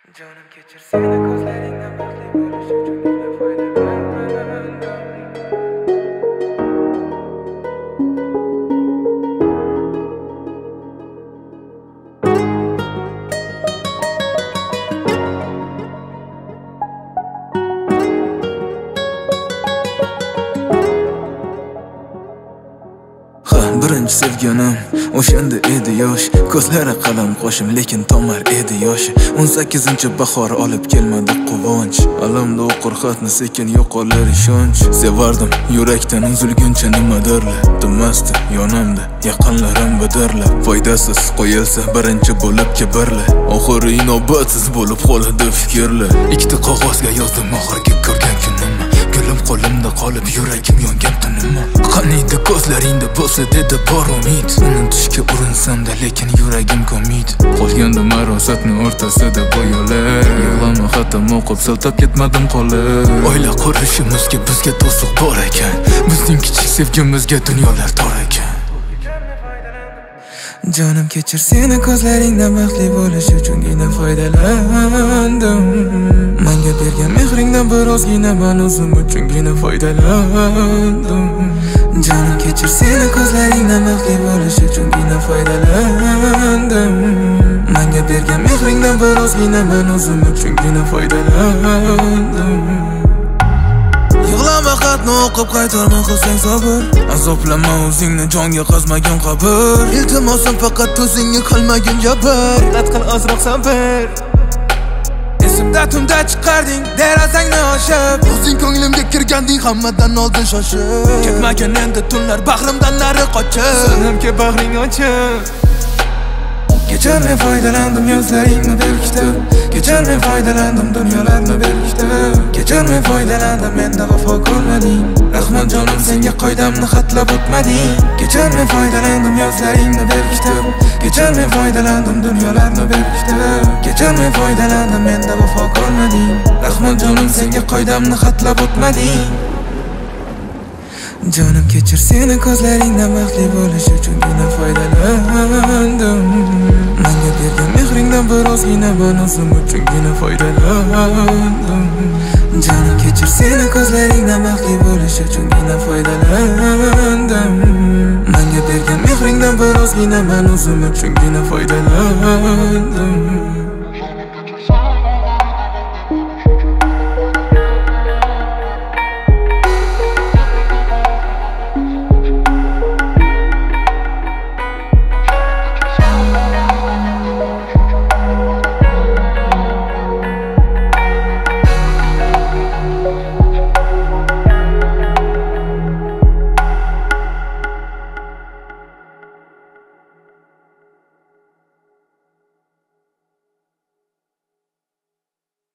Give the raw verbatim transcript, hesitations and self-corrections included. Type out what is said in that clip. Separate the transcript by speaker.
Speaker 1: Canım keçir seni gözlerinden bakli buluş uchun yine foydalandim.
Speaker 2: Birinchi sevganim o'shanda edi yosh, ko'zlari qalam qo'shim lekin tomar edi yoshi. o'n sakkizinchi bahor olib kelmadi quvonch, alamda o'qir xatni sekin yo'qolar ishonch. Sevardim yurakdan uzilguncha nimadirlar, tinmasdi yonimda yaqinlarim bidirlar. Foydasiz qo'yilsa birinchi bo'lib kibrlar, oxiri inobatsiz bo'lib qoladi fikrlar. Ikkita qog'ozga yozdim oxirgi ko'rgan kunimni, gulim qo'limda qolib yuragim yongan tunimni. Qaniydi ko'zlaringda bo'lsa dedi bor umid, unutishga urinsam-da lekin yuragim ko'mid. Qolganda marosatni o'rtasida boyalar, yig'lama xatam o'qib siltab ketmadim qolib. Oila qurishimizga bizga to'siq bor ekan, bizning kichik sevgimizga dunyolar tor ekan.
Speaker 1: Canım keçir seni ko'zlaringdan baxtli bo'lish uchungina foydalandim. Menga bergan mehringdan birozgina men o'zim uchungina foydalandim. Canım keçir seni ko'zlaringdan baxtli bo'lish uchungina foydalandim. Menga bergan mehringdan birozgina men o'zim uchungina foydalandim. Yig'lama xatni o'qib qaytarma qilsang sabr, azoblama o'zingni jonga qazmagan qabr. Iltimosim faqat o'zingga qilmagin jabr, qat qil ozroq sabr. Esimda tunda chiqarding derazangni ochib, o'zing ko'nglimga kirganding hammadan oldin shoshib. Ketmagan endi tunlar bag'rimdan nari qochib, sanamga bag'ring ochib. Kechir men foydalandim yuzlaringni berkitib, kechir men foydalandim dunyolarni berkitib. Kechir men foydalandim menda vafo ko'rmading, rahmat jonim senga qoidamni xatlab o'tmading. Kechir men foydalandim yuzlaringni berkitib, kechir men foydalandim dunyolarni berkitib. Kechir men foydalandim menda vafo ko'rmading, rahmat jonim senga qoidamni xatlab o'tmading. Canım keçir seni ko'zlaringdan baxtli bo'lish uchungina foydalandim. Menga bergan mehringdan birozgina men o'zim uchungina foydalandim. Canım keçir seni ko'zlaringdan baxtli bo'lish uchungina foydalandim. Menga bergan mehringdan birozgina men o'zim uchungina foydalandim.